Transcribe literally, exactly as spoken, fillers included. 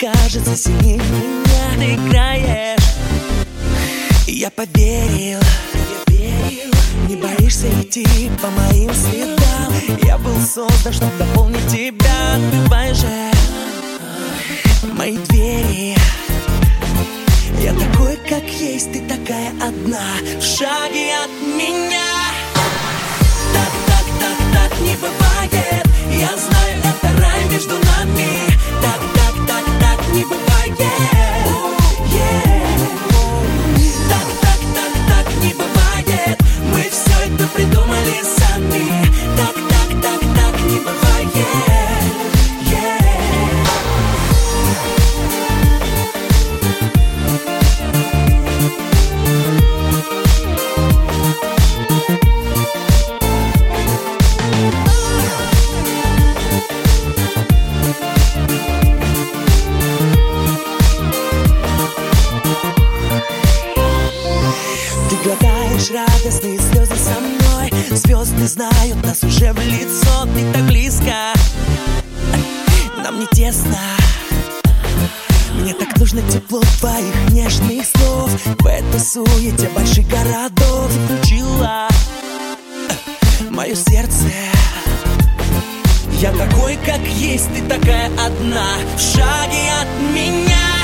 кажется сильнее меня. Ты играешь, и я поверил, я верил. Не боишься идти по моим следам. Я был создан, чтобы дополнить тебя. Открывай же мои двери. Я такой, как есть, ты такая одна, в шаге от меня. Так, так, так, так не бывает. Я знаю, это рай между нами. Так, так, так, так не бывает. Yeah. Так, так, так, так не бывает. Мы все это придумали сами. Так, так, так, так не бывает. Yeah. Ты глотаешь радостные слезы со мной. Звезды знают нас уже в лицо. Ты так близко, нам не тесно. Мне так нужно тепло твоих нежных слов. В этой суете больших городов ты включила мое сердце. Я такой, как есть, ты такая одна, в шаге от меня.